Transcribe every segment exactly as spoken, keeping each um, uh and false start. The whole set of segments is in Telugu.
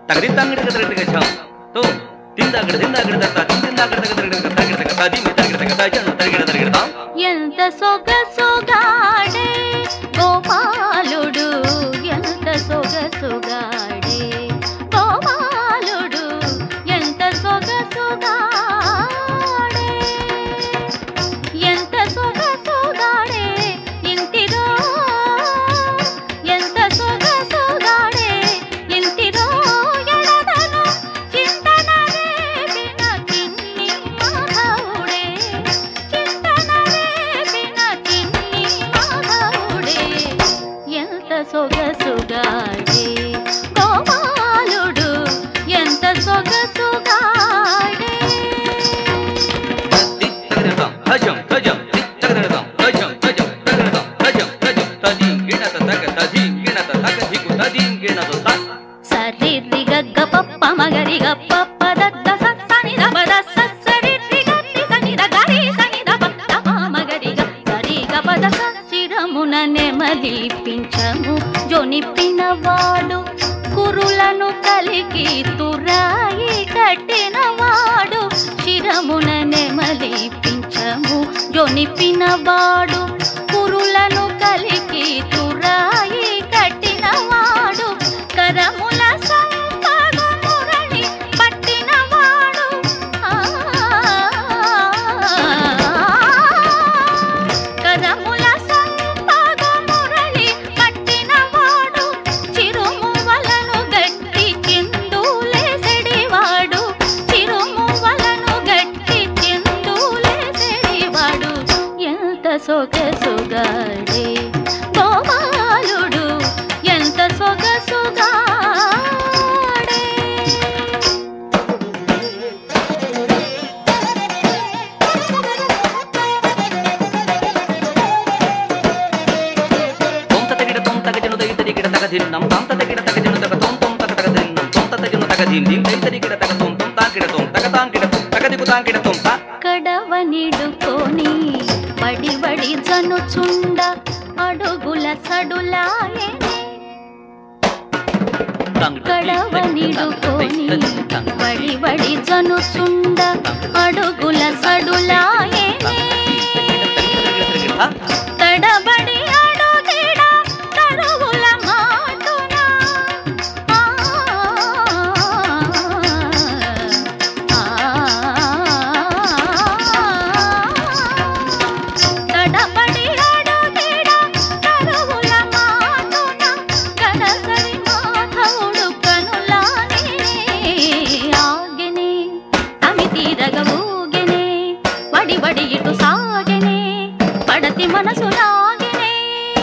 తగదిందాంగడి గదరగడ ఝం తో తిందాగడ తిందాగడ దత్త తిందాగడ గదరగడ గదరగడ గతాది మే తగడ గతాజను తగడ తగడ ఎంత సొగసుగాడే గోపాలుడు ఎంత సొగసుగాడే గోపాలుడు ఎంత సొగసుగాడే ఎంత సొగసుగాడే ఇంటిరో ఎంత సొగసుగాడే ఇంటిరో ఎడదను చింతనరే బిన తిన్ని మాధవుడే చింతనరే బిన తిన్ని మాధవుడే ఎంత సొగసుగాడే గోపాలుడు ఎంత సొగసుగాడే తిత్తగడతం హజం హజం తిత్తగడతం హజం హజం తగడతం హజం హజం తది గిణత తగ తది గిణత తగ దికు తది గిణత త సరి రి గ పప్ప మగరి గ పప్ప దత్త సని ద బద సరి రి గ రి సని ద గరి సని ద పప్ప మగరి గ సరి గ పద శిరమున నెమలిపించము జొనిపినవాడు కురులను కలిగి తురాయి కట్టినవాడు శిరమున నెమలిపించము జొనిపినవాడు కురులను కలిగి తురాయి కట్టినవాడు కరముల సంపగు మురళి పట్టినవాడు కరముల సంపగు మురళి పట్టినవాడు చిరుమువలను గట్టి చిందులేసెడివాడు చిరుమువలను గట్టి చిందులేసెడివాడు ఎంత సొగసుగాడే గోపాలుడు ఎంత సొగసుగాడే తొంత తగిడ తొంత గజను దై తగిడ తగ దిన్నం తంత తగిడ తగ జను తగ తొం తొం తగ తగ దిన్నం తొంత తగను తగ దిన్ దిన్ దై తగిడ తగ తొం తొం తాకిడ తొం తగ తాకిడ తొం తగ దికు తాకిడ తొం తా కడవనిడుకొని వడి వడి జనుచుండ అడుగుల సడులాయనే కడవనిడుకొని వడి వడి జనుచుండ అడుగుల సడులాయనే తడబడి అడుగిడ తరువుల మాటున తడబడి అడుగిడ తరువుల మాటున గడసరి మాధవుడు కనులానే ఆగెనే అమి తీరగ ఊగెనే వడి వడి ఇటు సాగెనే పడతి మనసులాగెనే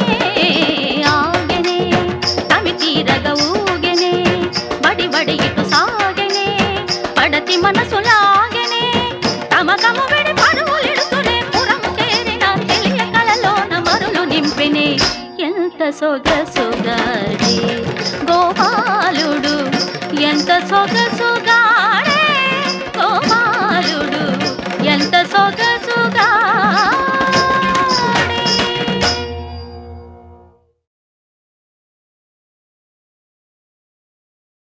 ఆగెనే అమి తీరగ ఊగెనే వడి వడి ఇటు సాగెనే పడతి మనసులాగెనే తమ కము విడి పరువులిడుతునే పురము చేరిన తెలియ కలలోన మరులు నింపెనే ఎంత సొగసుగాడే గోపాలుడు ఎంత సొగసు